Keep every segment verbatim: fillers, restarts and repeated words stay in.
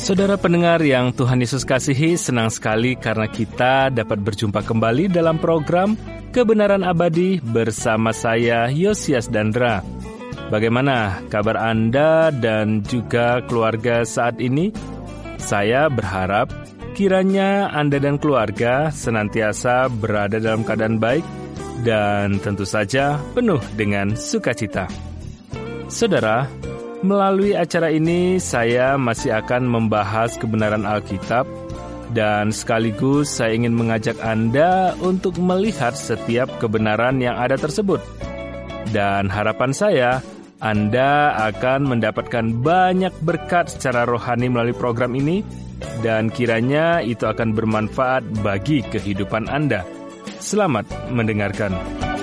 Saudara pendengar yang Tuhan Yesus kasihi, senang sekali karena kita dapat berjumpa kembali dalam program Kebenaran Abadi bersama saya, Yosias Dandra. Bagaimana kabar Anda dan juga keluarga saat ini? Saya berharap kiranya Anda dan keluarga senantiasa berada dalam keadaan baik dan tentu saja penuh dengan sukacita. Saudara, melalui acara ini, saya masih akan membahas kebenaran Alkitab dan sekaligus saya ingin mengajak Anda untuk melihat setiap kebenaran yang ada tersebut. Dan harapan saya, Anda akan mendapatkan banyak berkat secara rohani melalui program ini dan kiranya itu akan bermanfaat bagi kehidupan Anda. Selamat mendengarkan.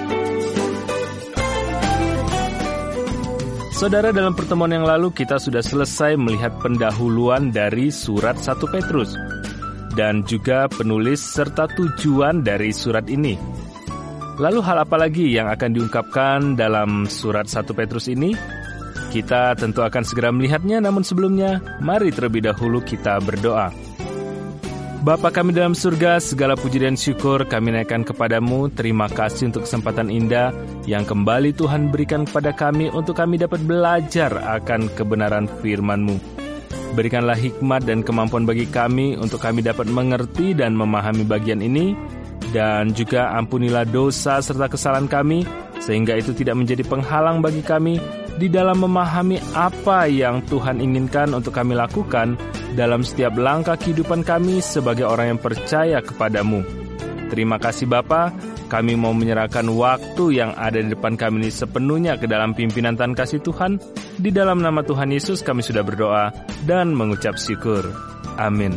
Saudara, dalam pertemuan yang lalu kita sudah selesai melihat pendahuluan dari surat satu Petrus dan juga penulis serta tujuan dari surat ini. Lalu hal apa lagi yang akan diungkapkan dalam surat satu Petrus ini? Kita tentu akan segera melihatnya, namun sebelumnya mari terlebih dahulu kita berdoa. Bapa kami dalam surga, segala puji dan syukur kami naikkan kepadamu. Terima kasih untuk kesempatan indah yang kembali Tuhan berikan kepada kami untuk kami dapat belajar akan kebenaran firman-Mu. Berikanlah hikmat dan kemampuan bagi kami untuk kami dapat mengerti dan memahami bagian ini, dan juga ampunilah dosa serta kesalahan kami, sehingga itu tidak menjadi penghalang bagi kami di dalam memahami apa yang Tuhan inginkan untuk kami lakukan dalam setiap langkah kehidupan kami sebagai orang yang percaya kepadamu. Terima kasih Bapa, kami mau menyerahkan waktu yang ada di depan kami ini sepenuhnya ke dalam pimpinan Tuhan kasih Tuhan. Di dalam nama Tuhan Yesus kami sudah berdoa dan mengucap syukur. Amin.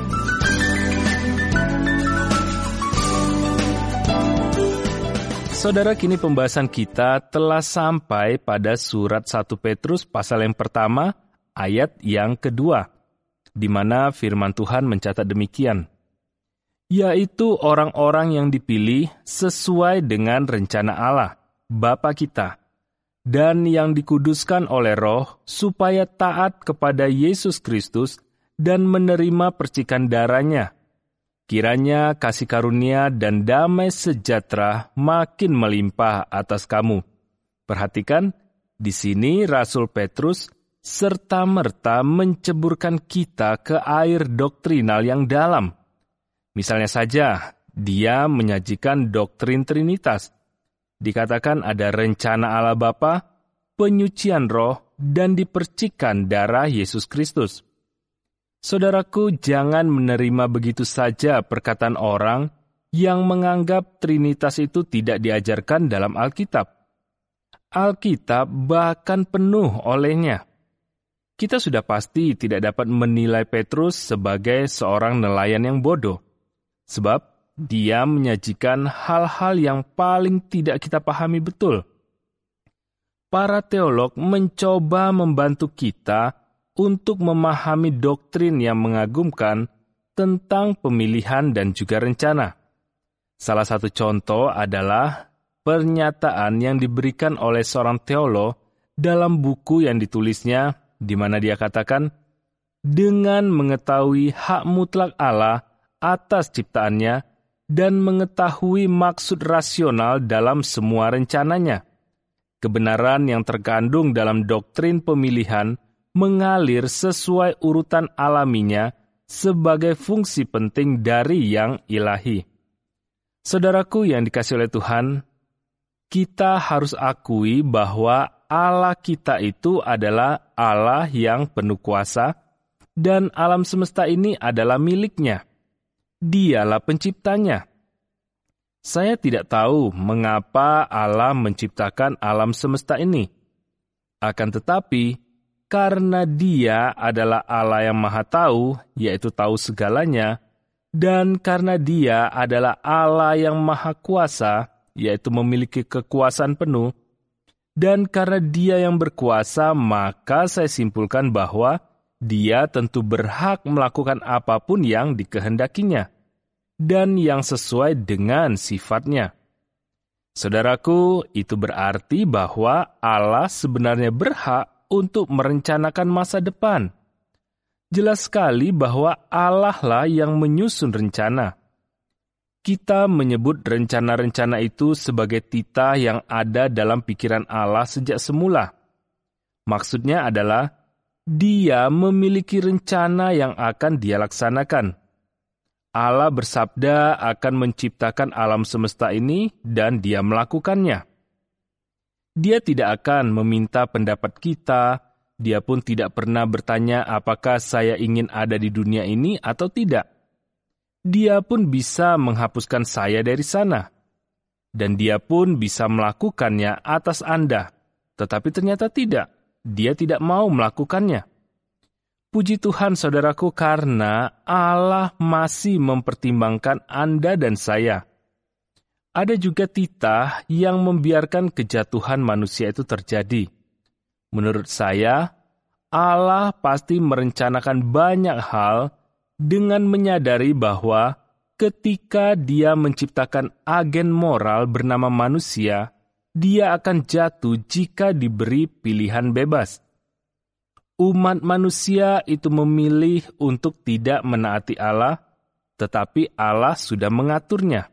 Saudara, kini pembahasan kita telah sampai pada surat satu Petrus pasal yang pertama, ayat yang kedua, di mana firman Tuhan mencatat demikian, yaitu orang-orang yang dipilih sesuai dengan rencana Allah, Bapa kita, dan yang dikuduskan oleh Roh supaya taat kepada Yesus Kristus dan menerima percikan darahnya. Kiranya kasih karunia dan damai sejahtera makin melimpah atas kamu. Perhatikan, di sini Rasul Petrus serta-merta menceburkan kita ke air doktrinal yang dalam. Misalnya saja, dia menyajikan doktrin Trinitas. Dikatakan ada rencana Allah Bapa, penyucian roh, dan dipercikan darah Yesus Kristus. Saudaraku, jangan menerima begitu saja perkataan orang yang menganggap Trinitas itu tidak diajarkan dalam Alkitab. Alkitab bahkan penuh olehnya. Kita sudah pasti tidak dapat menilai Petrus sebagai seorang nelayan yang bodoh, sebab dia menyajikan hal-hal yang paling tidak kita pahami betul. Para teolog mencoba membantu kita untuk memahami doktrin yang mengagumkan tentang pemilihan dan juga rencana. Salah satu contoh adalah pernyataan yang diberikan oleh seorang teolog dalam buku yang ditulisnya, di mana dia katakan, dengan mengetahui hak mutlak Allah atas ciptaannya dan mengetahui maksud rasional dalam semua rencananya, kebenaran yang terkandung dalam doktrin pemilihan mengalir sesuai urutan alaminya sebagai fungsi penting dari yang ilahi. Saudaraku yang dikasihi oleh Tuhan, kita harus akui bahwa Allah kita itu adalah Allah yang penuh kuasa dan alam semesta ini adalah miliknya. Dialah penciptanya. Saya tidak tahu mengapa Allah menciptakan alam semesta ini. Akan tetapi, karena Dia adalah Allah yang Maha Tahu, yaitu tahu segalanya, dan karena Dia adalah Allah yang Maha Kuasa, yaitu memiliki kekuasaan penuh, dan karena Dia yang berkuasa, maka saya simpulkan bahwa Dia tentu berhak melakukan apapun yang dikehendakinya, dan yang sesuai dengan sifatnya. Saudaraku, itu berarti bahwa Allah sebenarnya berhak untuk merencanakan masa depan. Jelas sekali bahwa Allah lah yang menyusun rencana. Kita menyebut rencana-rencana itu sebagai titah yang ada dalam pikiran Allah sejak semula. Maksudnya adalah, Dia memiliki rencana yang akan Dia laksanakan. Allah bersabda akan menciptakan alam semesta ini dan Dia melakukannya. Dia tidak akan meminta pendapat kita, Dia pun tidak pernah bertanya apakah saya ingin ada di dunia ini atau tidak. Dia pun bisa menghapuskan saya dari sana. Dan Dia pun bisa melakukannya atas Anda. Tetapi ternyata tidak. Dia tidak mau melakukannya. Puji Tuhan, saudaraku, karena Allah masih mempertimbangkan Anda dan saya. Ada juga titah yang membiarkan kejatuhan manusia itu terjadi. Menurut saya, Allah pasti merencanakan banyak hal dengan menyadari bahwa ketika Dia menciptakan agen moral bernama manusia, dia akan jatuh jika diberi pilihan bebas. Umat manusia itu memilih untuk tidak menaati Allah, tetapi Allah sudah mengaturnya.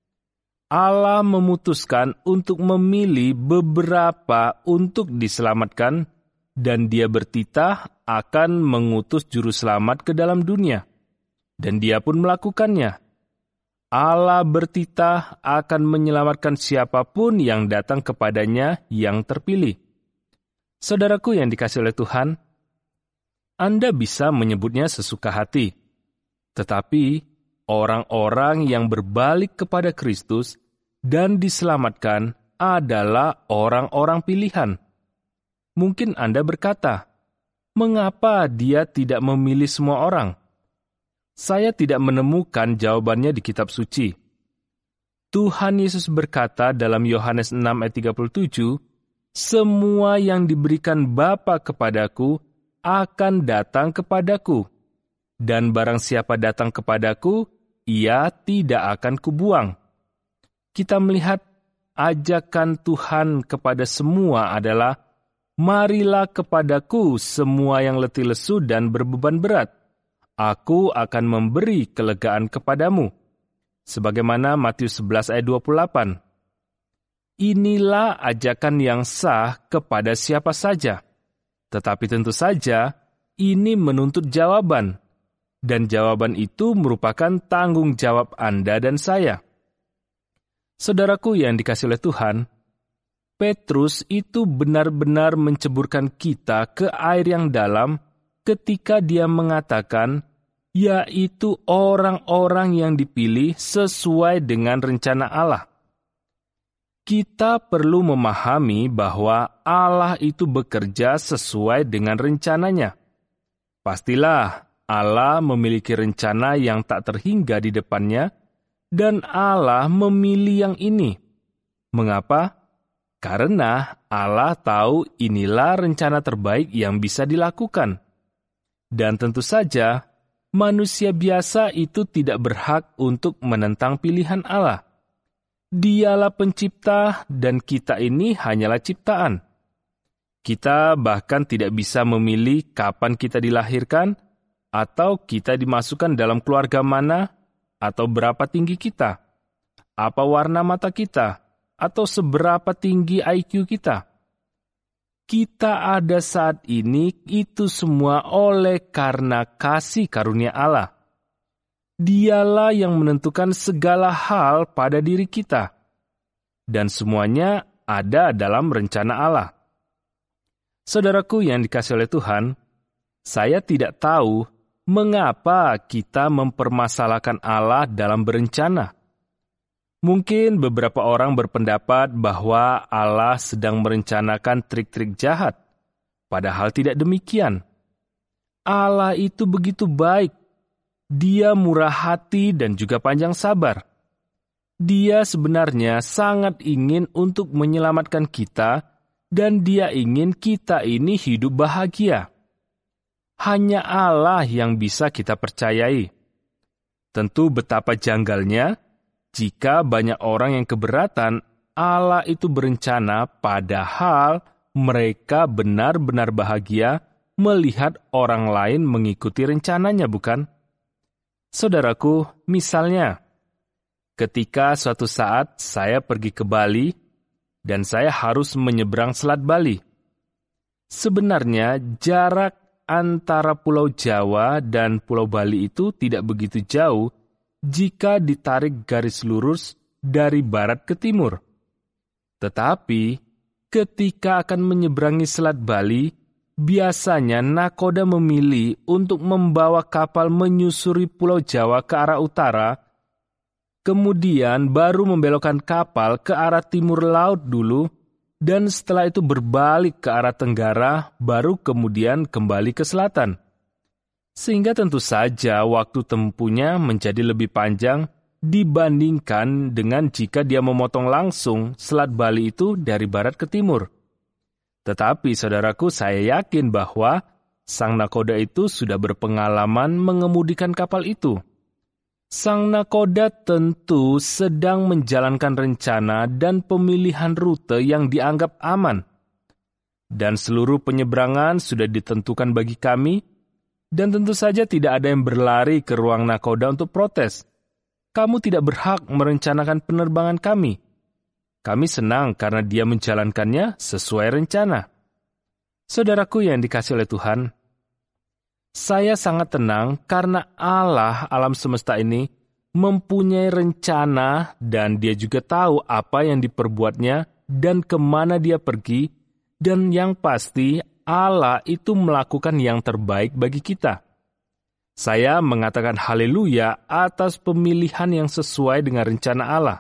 Allah memutuskan untuk memilih beberapa untuk diselamatkan, dan Dia bertitah akan mengutus juru selamat ke dalam dunia. Dan Dia pun melakukannya. Allah bertitah akan menyelamatkan siapapun yang datang kepadanya yang terpilih. Saudaraku yang dikasihi oleh Tuhan, Anda bisa menyebutnya sesuka hati. Tetapi orang-orang yang berbalik kepada Kristus dan diselamatkan adalah orang-orang pilihan. Mungkin Anda berkata, mengapa Dia tidak memilih semua orang? Saya tidak menemukan jawabannya di kitab suci. Tuhan Yesus berkata dalam Yohanes enam ayat tiga puluh tujuh, semua yang diberikan Bapa kepadaku akan datang kepadaku, dan barang siapa datang kepadaku, ia tidak akan kubuang. Kita melihat ajakan Tuhan kepada semua adalah, marilah kepadaku semua yang letih lesu dan berbeban berat, aku akan memberi kelegaan kepadamu. Sebagaimana Matius sebelas ayat dua puluh delapan. Inilah ajakan yang sah kepada siapa saja. Tetapi tentu saja, ini menuntut jawaban. Dan jawaban itu merupakan tanggung jawab Anda dan saya. Saudaraku yang dikasihi oleh Tuhan, Petrus itu benar-benar menceburkan kita ke air yang dalam ketika dia mengatakan, yaitu orang-orang yang dipilih sesuai dengan rencana Allah. Kita perlu memahami bahwa Allah itu bekerja sesuai dengan rencananya. Pastilah Allah memiliki rencana yang tak terhingga di depannya, dan Allah memilih yang ini. Mengapa? Karena Allah tahu inilah rencana terbaik yang bisa dilakukan. Dan tentu saja, manusia biasa itu tidak berhak untuk menentang pilihan Allah. Dialah pencipta dan kita ini hanyalah ciptaan. Kita bahkan tidak bisa memilih kapan kita dilahirkan, atau kita dimasukkan dalam keluarga mana, atau berapa tinggi kita, apa warna mata kita, atau seberapa tinggi I Q kita. Kita ada saat ini itu semua oleh karena kasih karunia Allah. Dialah yang menentukan segala hal pada diri kita. Dan semuanya ada dalam rencana Allah. Saudaraku yang dikasihi oleh Tuhan, saya tidak tahu mengapa kita mempermasalahkan Allah dalam berencana. Mungkin beberapa orang berpendapat bahwa Allah sedang merencanakan trik-trik jahat. Padahal tidak demikian. Allah itu begitu baik. Dia murah hati dan juga panjang sabar. Dia sebenarnya sangat ingin untuk menyelamatkan kita, dan Dia ingin kita ini hidup bahagia. Hanya Allah yang bisa kita percayai. Tentu betapa janggalnya jika banyak orang yang keberatan Allah itu berencana padahal mereka benar-benar bahagia melihat orang lain mengikuti rencananya, bukan? Saudaraku, misalnya, ketika suatu saat saya pergi ke Bali dan saya harus menyeberang Selat Bali. Sebenarnya jarak antara Pulau Jawa dan Pulau Bali itu tidak begitu jauh jika ditarik garis lurus dari barat ke timur. Tetapi ketika akan menyeberangi Selat Bali, biasanya nakoda memilih untuk membawa kapal menyusuri Pulau Jawa ke arah utara, kemudian baru membelokkan kapal ke arah timur laut dulu, dan setelah itu berbalik ke arah tenggara, baru kemudian kembali ke selatan. Sehingga tentu saja waktu tempuhnya menjadi lebih panjang dibandingkan dengan jika dia memotong langsung Selat Bali itu dari barat ke timur. Tetapi saudaraku, saya yakin bahwa sang nakoda itu sudah berpengalaman mengemudikan kapal itu. Sang nakoda tentu sedang menjalankan rencana dan pemilihan rute yang dianggap aman. Dan seluruh penyeberangan sudah ditentukan bagi kami, dan tentu saja tidak ada yang berlari ke ruang nakoda untuk protes. Kamu tidak berhak merencanakan penerbangan kami. Kami senang karena dia menjalankannya sesuai rencana. Saudaraku yang dikasihi oleh Tuhan, saya sangat tenang karena Allah alam semesta ini mempunyai rencana dan dia juga tahu apa yang diperbuatnya dan kemana dia pergi, dan yang pasti Allah itu melakukan yang terbaik bagi kita. Saya mengatakan haleluya atas pemilihan yang sesuai dengan rencana Allah.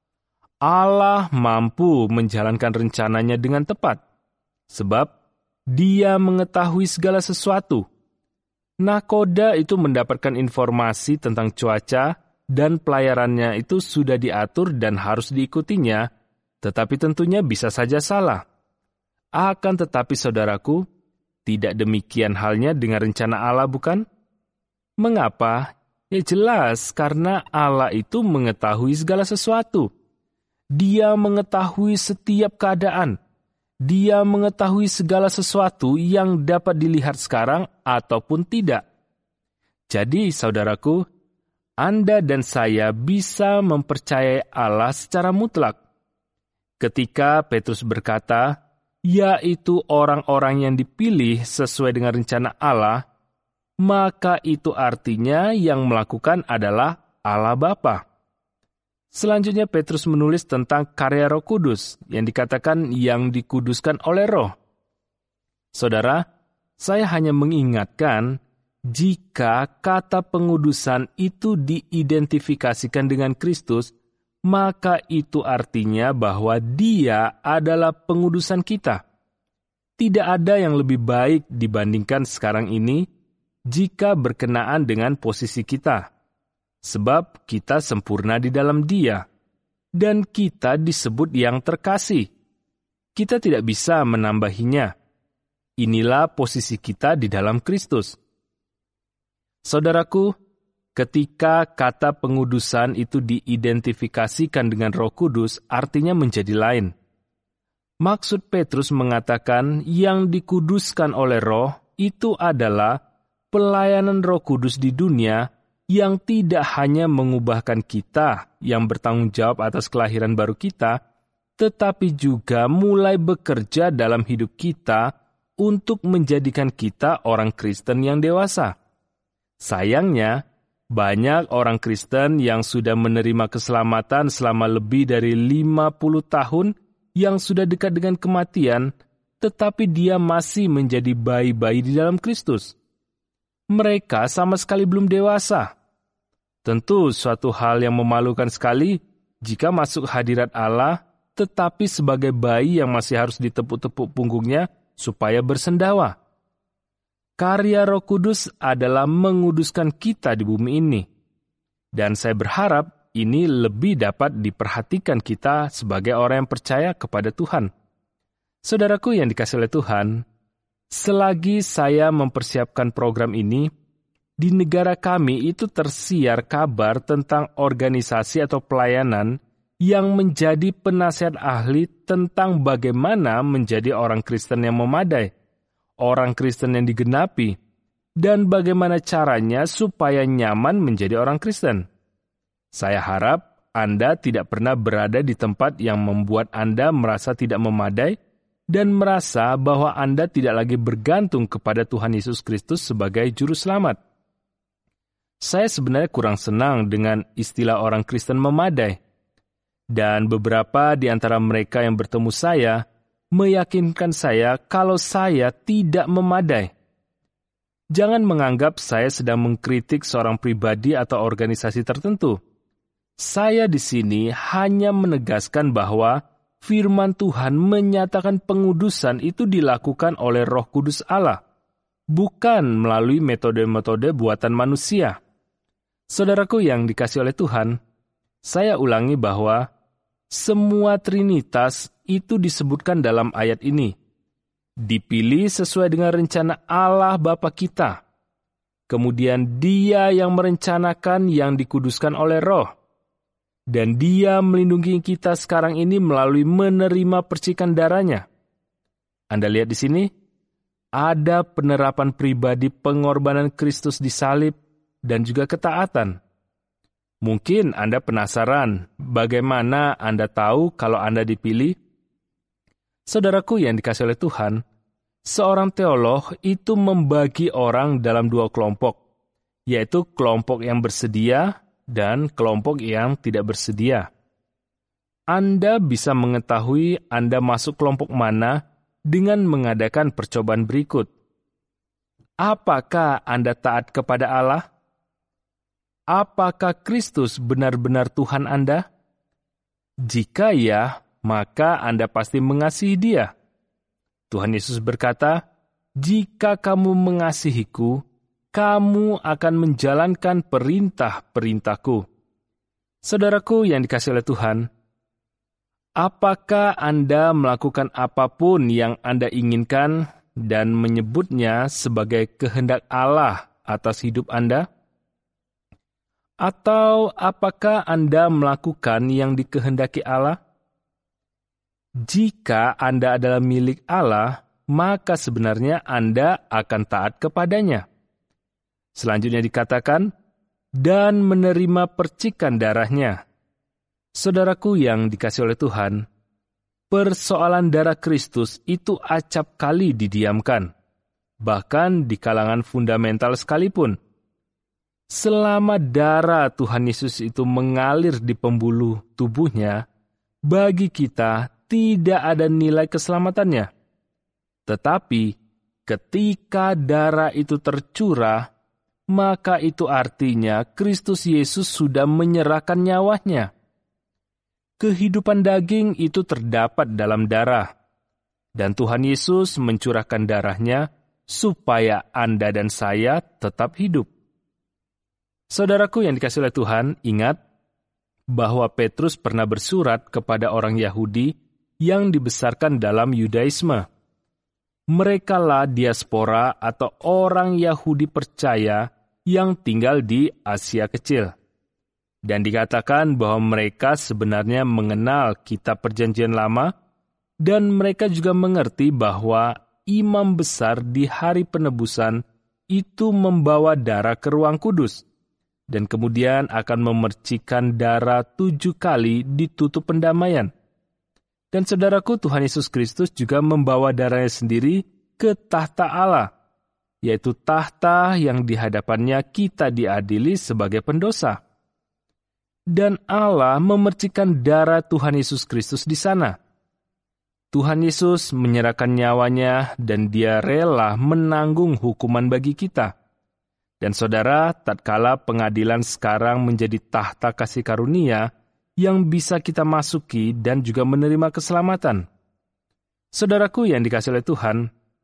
Allah mampu menjalankan rencananya dengan tepat, sebab Dia mengetahui segala sesuatu. Nakoda itu mendapatkan informasi tentang cuaca dan pelayarannya itu sudah diatur dan harus diikutinya, tetapi tentunya bisa saja salah. Akan tetapi saudaraku, tidak demikian halnya dengan rencana Allah, bukan? Mengapa? Ya jelas, karena Allah itu mengetahui segala sesuatu. Dia mengetahui setiap keadaan. Dia mengetahui segala sesuatu yang dapat dilihat sekarang ataupun tidak. Jadi, saudaraku, Anda dan saya bisa mempercayai Allah secara mutlak. Ketika Petrus berkata, yaitu orang-orang yang dipilih sesuai dengan rencana Allah, maka itu artinya yang melakukan adalah Allah Bapa. Selanjutnya Petrus menulis tentang karya Roh Kudus yang dikatakan yang dikuduskan oleh Roh. Saudara, saya hanya mengingatkan jika kata pengudusan itu diidentifikasikan dengan Kristus, maka itu artinya bahwa Dia adalah pengudusan kita. Tidak ada yang lebih baik dibandingkan sekarang ini jika berkenaan dengan posisi kita. Sebab kita sempurna di dalam Dia, dan kita disebut yang terkasih. Kita tidak bisa menambahinya. Inilah posisi kita di dalam Kristus. Saudaraku, ketika kata pengudusan itu diidentifikasikan dengan Roh Kudus, artinya menjadi lain. Maksud Petrus mengatakan yang dikuduskan oleh Roh itu adalah pelayanan Roh Kudus di dunia yang tidak hanya mengubahkan kita yang bertanggung jawab atas kelahiran baru kita, tetapi juga mulai bekerja dalam hidup kita untuk menjadikan kita orang Kristen yang dewasa. Sayangnya, banyak orang Kristen yang sudah menerima keselamatan selama lebih dari lima puluh tahun yang sudah dekat dengan kematian, tetapi dia masih menjadi bayi-bayi di dalam Kristus. Mereka sama sekali belum dewasa. Tentu suatu hal yang memalukan sekali jika masuk hadirat Allah, tetapi sebagai bayi yang masih harus ditepuk-tepuk punggungnya supaya bersendawa. Karya Roh Kudus adalah menguduskan kita di bumi ini. Dan saya berharap ini lebih dapat diperhatikan kita sebagai orang yang percaya kepada Tuhan. Saudaraku yang dikasihi oleh Tuhan, selagi saya mempersiapkan program ini, di negara kami itu tersiar kabar tentang organisasi atau pelayanan yang menjadi penasihat ahli tentang bagaimana menjadi orang Kristen yang memadai. orang Kristen yang digenapi, dan bagaimana caranya supaya nyaman menjadi orang Kristen. Saya harap Anda tidak pernah berada di tempat yang membuat Anda merasa tidak memadai dan merasa bahwa Anda tidak lagi bergantung kepada Tuhan Yesus Kristus sebagai juru selamat. Saya sebenarnya kurang senang dengan istilah orang Kristen memadai, dan beberapa di antara mereka yang bertemu saya meyakinkan saya kalau saya tidak memadai. Jangan menganggap saya sedang mengkritik seorang pribadi atau organisasi tertentu. Saya di sini hanya menegaskan bahwa firman Tuhan menyatakan pengudusan itu dilakukan oleh Roh Kudus Allah, bukan melalui metode-metode buatan manusia. Saudaraku yang dikasihi oleh Tuhan, saya ulangi bahwa semua Trinitas itu disebutkan dalam ayat ini. Dipilih sesuai dengan rencana Allah Bapa kita. Kemudian Dia yang merencanakan yang dikuduskan oleh Roh. Dan Dia melindungi kita sekarang ini melalui menerima percikan darahnya. Anda lihat di sini, ada penerapan pribadi pengorbanan Kristus di salib dan juga ketaatan. Mungkin Anda penasaran bagaimana Anda tahu kalau Anda dipilih. Saudaraku yang dikasihi oleh Tuhan, seorang teolog itu membagi orang dalam dua kelompok, yaitu kelompok yang bersedia dan kelompok yang tidak bersedia. Anda bisa mengetahui Anda masuk kelompok mana dengan mengadakan percobaan berikut. Apakah Anda taat kepada Allah? Apakah Kristus benar-benar Tuhan Anda? Jika ya, maka Anda pasti mengasihi Dia. Tuhan Yesus berkata, "Jika kamu mengasihiku, kamu akan menjalankan perintah-perintahku." Saudaraku yang dikasihi oleh Tuhan, apakah Anda melakukan apapun yang Anda inginkan dan menyebutnya sebagai kehendak Allah atas hidup Anda? Atau apakah Anda melakukan yang dikehendaki Allah? Jika Anda adalah milik Allah, maka sebenarnya Anda akan taat kepadanya. Selanjutnya dikatakan, dan menerima percikan darahnya. Saudaraku yang dikasihi oleh Tuhan, persoalan darah Kristus itu acap kali didiamkan, bahkan di kalangan fundamental sekalipun. Selama darah Tuhan Yesus itu mengalir di pembuluh tubuhnya, bagi kita tidak ada nilai keselamatannya. Tetapi ketika darah itu tercurah, maka itu artinya Kristus Yesus sudah menyerahkan nyawanya. Kehidupan daging itu terdapat dalam darah, dan Tuhan Yesus mencurahkan darahnya supaya Anda dan saya tetap hidup. Saudaraku yang dikasihi oleh Tuhan, ingat bahwa Petrus pernah bersurat kepada orang Yahudi yang dibesarkan dalam Yudaisme. Merekalah diaspora atau orang Yahudi percaya yang tinggal di Asia Kecil. Dan dikatakan bahwa mereka sebenarnya mengenal kitab Perjanjian Lama, dan mereka juga mengerti bahwa imam besar di hari penebusan itu membawa darah ke ruang kudus, dan kemudian akan memercikan darah tujuh kali di tutup pendamaian. Dan saudaraku, Tuhan Yesus Kristus juga membawa darahnya sendiri ke tahta Allah, yaitu tahta yang di hadapannya kita diadili sebagai pendosa. Dan Allah memercikan darah Tuhan Yesus Kristus di sana. Tuhan Yesus menyerahkan nyawanya dan Dia rela menanggung hukuman bagi kita. Dan saudara, tatkala pengadilan sekarang menjadi tahta kasih karunia yang bisa kita masuki dan juga menerima keselamatan. Saudaraku yang dikasihi oleh Tuhan,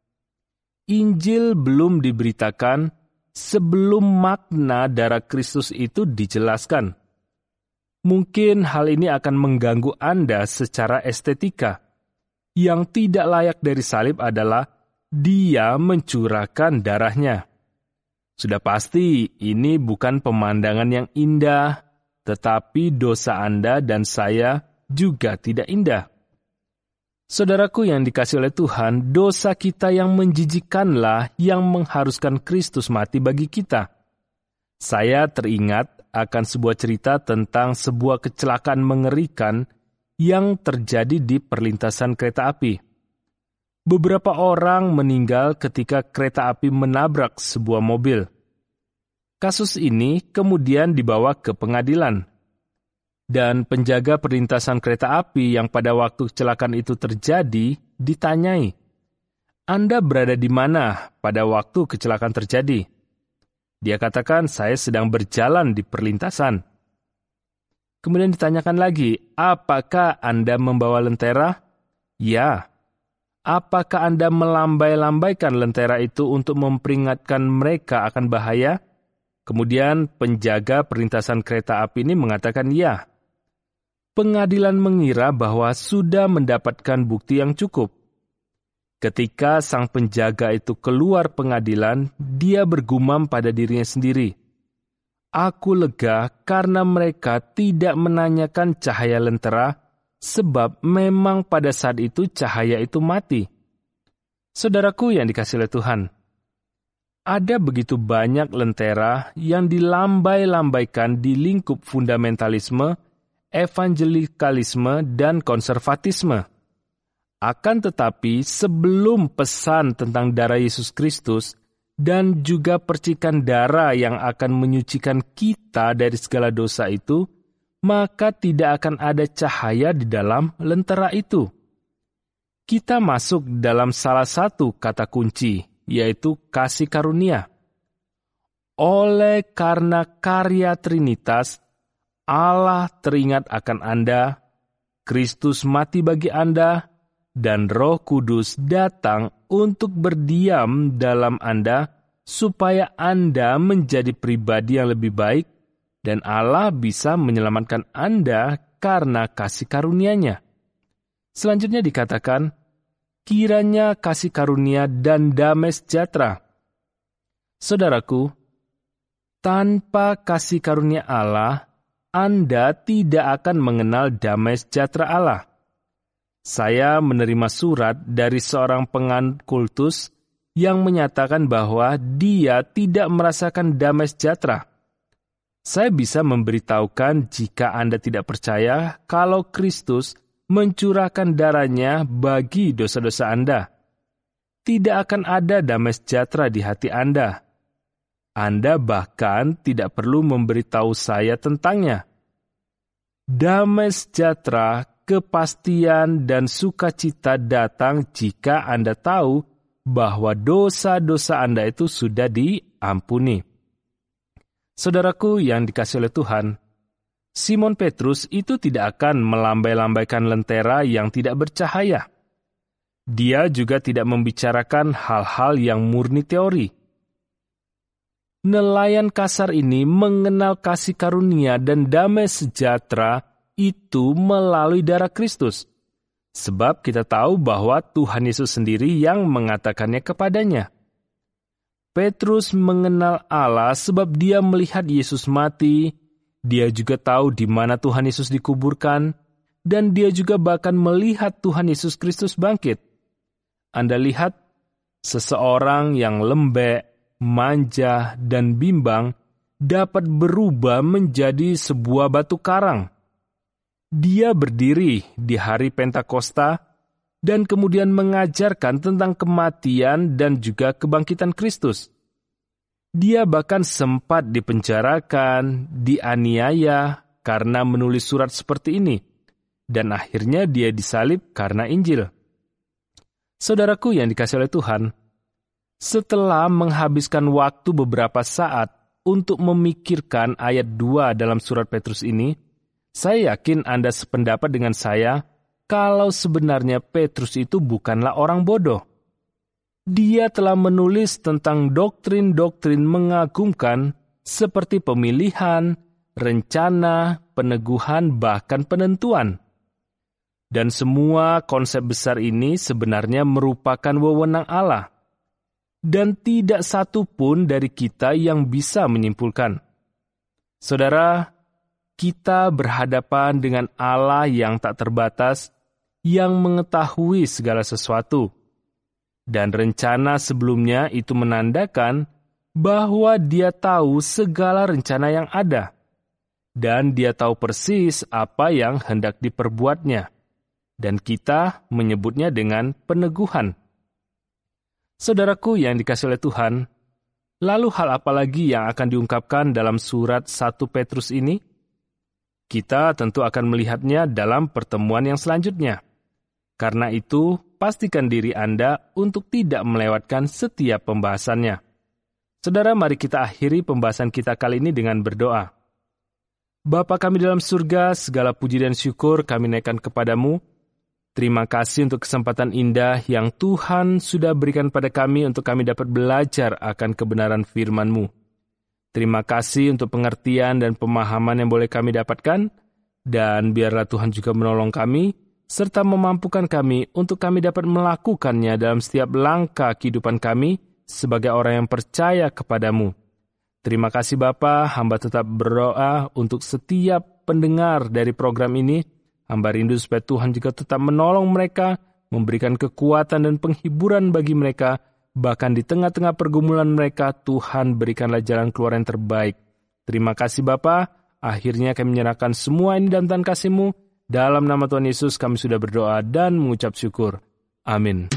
Injil belum diberitakan sebelum makna darah Kristus itu dijelaskan. Mungkin hal ini akan mengganggu Anda secara estetika. Yang tidak layak dari salib adalah Dia mencurahkan darahnya. Sudah pasti ini bukan pemandangan yang indah, tetapi dosa Anda dan saya juga tidak indah. Saudaraku yang dikasihi oleh Tuhan, dosa kita yang menjijikkanlah yang mengharuskan Kristus mati bagi kita. Saya teringat akan sebuah cerita tentang sebuah kecelakaan mengerikan yang terjadi di perlintasan kereta api. Beberapa orang meninggal ketika kereta api menabrak sebuah mobil. Kasus ini kemudian dibawa ke pengadilan. Dan penjaga perlintasan kereta api yang pada waktu kecelakaan itu terjadi ditanyai, "Anda berada di mana pada waktu kecelakaan terjadi?" Dia katakan, "Saya sedang berjalan di perlintasan." Kemudian ditanyakan lagi, "Apakah Anda membawa lentera?" "Ya." "Apakah Anda melambai-lambaikan lentera itu untuk memperingatkan mereka akan bahaya?" Kemudian penjaga perlintasan kereta api ini mengatakan ya. Pengadilan mengira bahwa sudah mendapatkan bukti yang cukup. Ketika sang penjaga itu keluar pengadilan, dia bergumam pada dirinya sendiri, "Aku lega karena mereka tidak menanyakan cahaya lentera, sebab memang pada saat itu cahaya itu mati." Saudaraku yang dikasihi oleh Tuhan, ada begitu banyak lentera yang dilambai-lambaikan di lingkup fundamentalisme, evangelikalisme, dan konservatisme. Akan tetapi, sebelum pesan tentang darah Yesus Kristus dan juga percikan darah yang akan menyucikan kita dari segala dosa itu, maka tidak akan ada cahaya di dalam lentera itu. Kita masuk dalam salah satu kata kunci, yaitu kasih karunia. Oleh karena karya Trinitas, Allah teringat akan Anda, Kristus mati bagi Anda, dan Roh Kudus datang untuk berdiam dalam Anda, supaya Anda menjadi pribadi yang lebih baik, dan Allah bisa menyelamatkan Anda karena kasih karunia-Nya. Selanjutnya dikatakan, kiranya kasih karunia dan damai sejahtera. Saudaraku, tanpa kasih karunia Allah, Anda tidak akan mengenal damai sejahtera Allah. Saya menerima surat dari seorang penganut kultus yang menyatakan bahwa dia tidak merasakan damai sejahtera. Saya bisa memberitahukan jika Anda tidak percaya kalau Kristus mencurahkan darahnya bagi dosa-dosa Anda. Tidak akan ada damai sejahtera di hati Anda. Anda bahkan tidak perlu memberitahu saya tentangnya. Damai sejahtera, kepastian, dan sukacita datang jika Anda tahu bahwa dosa-dosa Anda itu sudah diampuni. Saudaraku yang dikasihi oleh Tuhan, Simon Petrus itu tidak akan melambai-lambaikan lentera yang tidak bercahaya. Dia juga tidak membicarakan hal-hal yang murni teori. Nelayan kasar ini mengenal kasih karunia dan damai sejahtera itu melalui darah Kristus. Sebab kita tahu bahwa Tuhan Yesus sendiri yang mengatakannya kepadanya. Petrus mengenal Allah sebab dia melihat Yesus mati, dia juga tahu di mana Tuhan Yesus dikuburkan, dan dia juga bahkan melihat Tuhan Yesus Kristus bangkit. Anda lihat, seseorang yang lembek, manja, dan bimbang dapat berubah menjadi sebuah batu karang. Dia berdiri di hari Pentakosta dan kemudian mengajarkan tentang kematian dan juga kebangkitan Kristus. Dia bahkan sempat dipenjarakan, dianiaya karena menulis surat seperti ini, dan akhirnya dia disalib karena Injil. Saudaraku yang dikasihi oleh Tuhan, setelah menghabiskan waktu beberapa saat untuk memikirkan ayat dua dalam surat Petrus ini, saya yakin Anda sependapat dengan saya kalau sebenarnya Petrus itu bukanlah orang bodoh. Dia telah menulis tentang doktrin-doktrin mengagumkan seperti pemilihan, rencana, peneguhan, bahkan penentuan. Dan semua konsep besar ini sebenarnya merupakan wewenang Allah. Dan tidak satu pun dari kita yang bisa menyimpulkan. Saudara, kita berhadapan dengan Allah yang tak terbatas, yang mengetahui segala sesuatu. Dan rencana sebelumnya itu menandakan bahwa Dia tahu segala rencana yang ada. Dan Dia tahu persis apa yang hendak diperbuatnya. Dan kita menyebutnya dengan peneguhan. Saudaraku yang dikasihi oleh Tuhan, lalu hal apa lagi yang akan diungkapkan dalam surat satu Petrus ini? Kita tentu akan melihatnya dalam pertemuan yang selanjutnya. Karena itu, pastikan diri Anda untuk tidak melewatkan setiap pembahasannya. Saudara, mari kita akhiri pembahasan kita kali ini dengan berdoa. Bapa kami dalam surga, segala puji dan syukur kami naikkan kepadamu. Terima kasih untuk kesempatan indah yang Tuhan sudah berikan pada kami untuk kami dapat belajar akan kebenaran firman-Mu. Terima kasih untuk pengertian dan pemahaman yang boleh kami dapatkan, dan biarlah Tuhan juga menolong kami, serta memampukan kami untuk kami dapat melakukannya dalam setiap langkah kehidupan kami sebagai orang yang percaya kepadamu. Terima kasih Bapa, hamba tetap berdoa untuk setiap pendengar dari program ini. Hamba rindu supaya Tuhan juga tetap menolong mereka, memberikan kekuatan dan penghiburan bagi mereka, bahkan di tengah-tengah pergumulan mereka, Tuhan berikanlah jalan keluar yang terbaik. Terima kasih Bapa, akhirnya kami menyerahkan semua ini dalam tangan kasih-Mu. Dalam nama Tuhan Yesus kami sudah berdoa dan mengucap syukur. Amin.